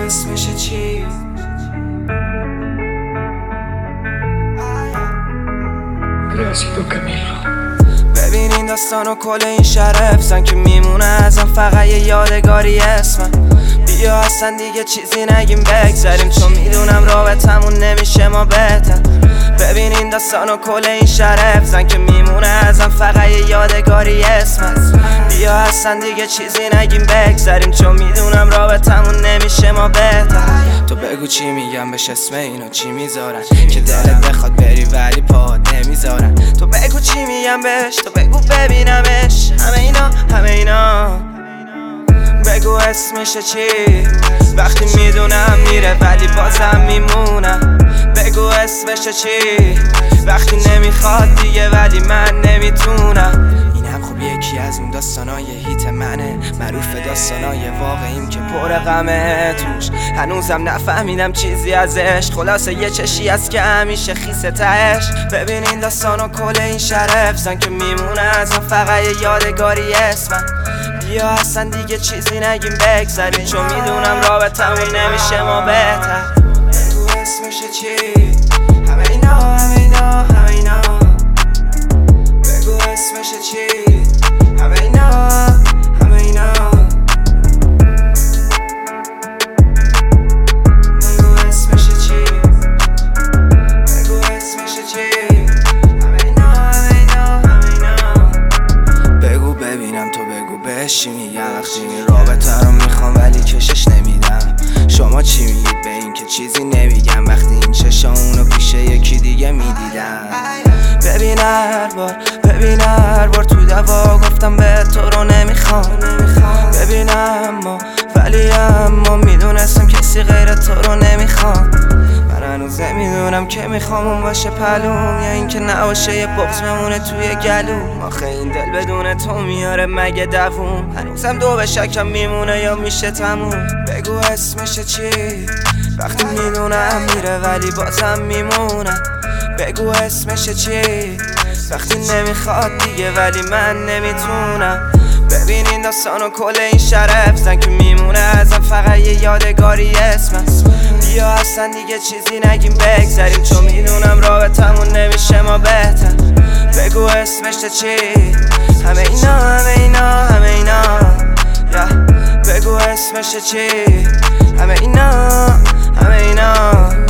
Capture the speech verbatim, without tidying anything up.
اسمش چی؟ ببین این داستان و کل این شرف زن که میمونه ازم فقط یه یادگاری اسمم. بیا اصلا دیگه چیزی نگیم بگذاریم، چون میدونم رابطمون نمیشه ما بهتر. ببین این داستان و کل این شرف زن که میمونه ازم فقط یه یادگاری اسمم. بیا اصلا دیگه چیزی نگیم بگذاریم، چون میدونم رابطمون نمیشه ما بهتر. تو بگو چی میگم بهش، اسم اینو چی میذارن که دلت بخواد بری ولی پاهات نمیذارن. تو بگو چی میگم بهش، تو بگو ببینمش، همه اینا همه اینا. بگو اسمش چی؟ وقتی میدونم میره ولی بازم میمونم. بگو اسمش چی؟ وقتی نمیخواد دیگه ولی من نمیتونم. اینم خب یکی از اون داستانای هیت منه، معروف داستانای واقعیم که پر غمه توش. هنوزم نفهمیدم چیزی ازش، خلاصه یه چشی از که همیشه خیسه تهش. ببین این داستان و کل این شرف زن که میمونه ازم فقط یه یادگاری اسمم. بیا اصلا دیگه چیزی نگیم بگذاریم، چون میدونم رابطمون نمیشه ما بهتر. بگو اسمش چی؟ همه اینا همه اینا همه اینا. بگو اسمش چی؟ همه اینا همه اینا. بگو اسمش چی؟ بگو اسمش چی؟ همه اینا همه اینا همه اینا. بگو ببینم تو بگو بهش چی میگم وقتی این رابطه رو میخوام ولی کشش نمیدم. شما چی میگید به این که چیزی نمیگم وقتی این چشا اونو پیش یکی دیگه میدیدم؟ ببین هر بار ببین هر بار تو دوا گفتم به تو رو نمیخوام. ببین اما ولی اما میدونستم کسی غیر تو رو نمیخوام. من هنوز نمیدونم که میخوام اون باشه پلوم یا این که نباشه یه بغض بمونه توی گلوم. آخه این دل بدون تو میاره مگه دووم؟ هنوزم دو به شکم میمونه یا میشه تموم؟ بگو اسمش چی؟ وقتی میدونم میره ولی بازم میمونم. بگو اسمش چی؟ وقتی نمیخواد دیگه ولی من نمیتونم. ببین این داستان و کل این شرف زن که میمونه ازم فقط یه یادگاری اسمم. بیا اصلا دیگه چیزی نگیم بگذاریم، چون میدونم رابطمون نمیشه ما بهتر. بگو اسمش چی؟ همه اینا همه اینا همه اینا. yeah. بگو اسمش چی؟ همه اینا همه اینا.